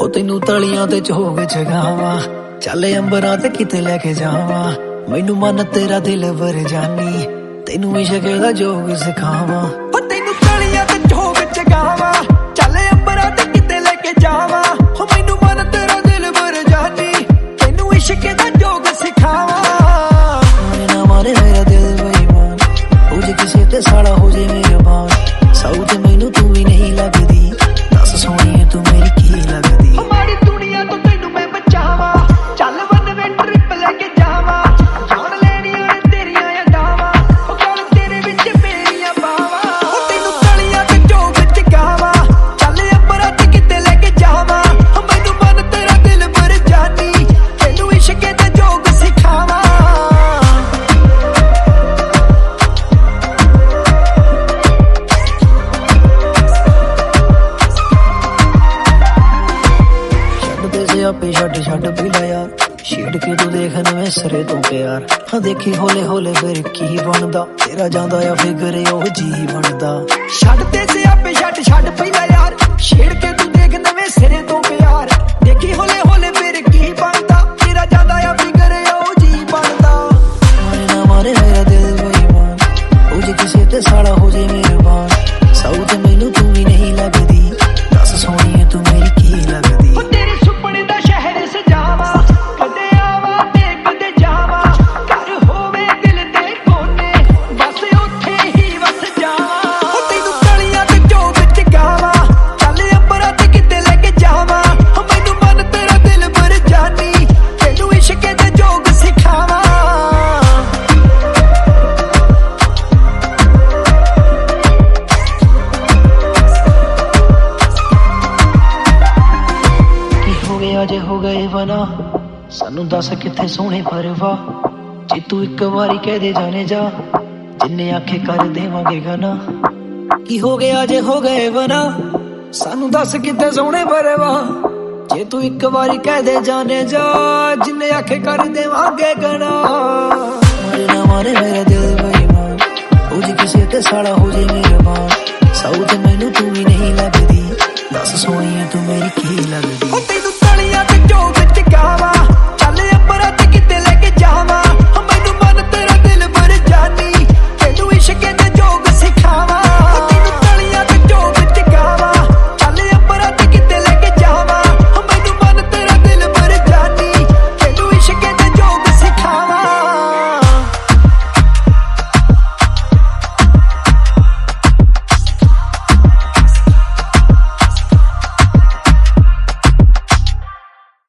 ਤੈਨੂੰ ਤਲੀਆਂ ਤੇ ਝੋਗ ਜਗਾਵਾਂ, ਚੱਲ ਅੰਬਰਾਂ ਤੇ ਕਿਤੇ ਲੈ ਕੇ ਜਾਵਾਂ। ਮੈਨੂੰ ਮਨ ਤੇਰਾ ਦਿਲ ਵਰ ਜਾਨੀ, ਤੈਨੂੰ ਇਸ਼ਕ ਦਾ ਜੋਗ ਸਿਖਾਵਾਂ। ਉਹ ਤੈਨੂੰ ਤਲੀਆਂ ਤੇ ਝੋਗ ਜਗਾਵਾਂ, ਚੱਲ ਅੰਬਰਾਂ ਤੇ ਕਿਤੇ ਲੈ ਕੇ ਜਾਵਾਂ। ਉਹ ਮੈਨੂੰ ਮਨ ਤੇਰਾ ਦਿਲ ਵਰ ਜਾਨੀ, ਤੈਨੂੰ ਇਸ਼ਕ ਦਾ ਜੋਗ ਸਿਖਾਵਾਂ। ਨਾ ਮਾਰੇ ਮੇਰਾ ਦਿਲ ਬੇਈਮਾਨ, ਹੋ ਜੇ ਕਿਸੇ ਤੇ ਸਾਲਾ ਹੋ ਜੇ ਮਿਹਰਬਾਨ। ਸੌ ਤੇ ਮੈਨੂੰ ਤੂੰ ਵੀ ਨਹੀਂ ਲੱਗਦੀ, ਦੱਸ ਸੋਹਣੀਏ ਤੂੰ ਮੇਰੀ ਕੀ ਲੱਗਦੀ। ਮਾੜੀ ਦੁਨੀਆ ਤੋਂ ਤੈਨੂੰ ਮੈਂ ਬਚਾਵਾਂ, ਚੱਲ ਵਨ ਵੇ ਟ੍ਰਿਪ ਲੈ ਕੇ ਜਾਵਾਂ। ਜਾਣ ਲੈਣੀਆਂ ਨੇ ਤੇਰੀਆਂ ਅਡਾਵਾਂ, ਉਹ ਗੱਲ ਤੇਰੇ ਵਿੱਚ ਮੇਰੀਆਂ ਬਾਵਾਂ। ਉਹ ਤੈਨੂੰ ਤਲੀਆਂ ਤੇ ਝੋਗ ਜਗਾਵਾਂ, ਚੱਲ ਅੰਬਰਾਂ ਤੇ ਕਿਤੇ ਲੈ ਕੇ ਜਾਵਾਂ। ਉਹ ਮੈਨੂੰ ਮਨ ਤੇਰਾ ਦਿਲ ਵਰ ਜਾਨੀ, ਤੈਨੂੰ ਇਸ਼ਕ ਦਾ ਜੋਗ ਸਿਖਾਵਾਂ। ਆਪੇ ਛੱਡ ਪੀਲਾ ਯਾਰ, ਛੇੜ ਕੇ ਤੂੰ ਦੇਖ ਨਵੇਂ ਸਿਰੇ ਤੋਂ ਪਿਆਰ। ਹਾਂ ਦੇਖੀ ਹੌਲੇ ਹੌਲੇ ਫਿਰ ਕੀ ਬਣਦਾ, ਤੇਰਾ ਜਾਂਦਾ ਆ ਫਿਕਰ ਉਹ ਜੀ ਬਣਦਾ। ਛੱਡ ਤੇ ਸਿਆਪੇ ਛੱਡ ਪੀਲਾ ਯਾਰ, ਛੇੜ ਕੇ ਤੂੰ ਦੇਖ ਨਵੇਂ ਸਿਰੇ ਤੋਂ ਪਿਆਰ। ਦੇਖੀ ਹੌਲੇ ਹੌਲੇ ਫਿਰ ਕੀ ਬਣਦਾ, ਤੇਰਾ ਜਾਂਦਾ ਆ ਫਿਕਰ ਉਹ ਜੀ ਬਣਦਾ। ਮਾਰੇ ਨਾ ਮਾਰੇ ਮੇਰਾ ਦਿਲ ਬੇਈਮਾਨ, ਹੋ ਜੇ ਕਿਸੇ ਤੇ ਸਾਲਾ ਹੋ ਜੇ ਮਿਹਰਬਾਨ। ਸੌ ਤੇ ਮੈਨੂੰ ਤੂੰ ਵੀ ਨਹੀਂ ਲੱਗਦੀ, ਦੱਸ ਸੋਹਣੀਏ ਤੂੰ ਮੇਰੀ ਕੀ ਲੱਗਦੀ। ਅਜੇ ਹੋ ਗਏ ਵਨਾ, ਸਾਨੂੰ ਦੱਸ ਕਿੱਥੇ ਸੋਹਣੇ ਪਰਵਾ। ਜੇ ਤੂੰ ਇੱਕ ਵਾਰੀ ਕਹਿ ਦੇ ਜਾਣੇ ਜਾ, ਜਿੰਨੇ ਆਖੇ ਕਰ ਦੇਵਾਂਗੇ ਗਾਣਾ। ਕੀ ਹੋ ਗਿਆ ਜੇ ਹੋ ਗਏ ਵਨਾ, ਸਾਨੂੰ ਦੱਸ ਕਿੱਥੇ ਸੋਹਣੇ ਪਰਵਾ। ਜੇ ਤੂੰ ਇੱਕ ਵਾਰੀ ਕਹਿ ਦੇ ਜਾਣੇ ਜਾ, ਜਿੰਨੇ ਆਖੇ ਕਰ ਦੇਵਾਂਗੇ ਗਾਣਾ। ਮਾਰੇ ਨਾ ਮਾਰੇ ਮੇਰਾ ਦਿਲ ਬੇਈਮਾਨ, ਹੋ ਜੇ ਕਿਸੇ ਤੇ ਸਾਲਾ ਹੋ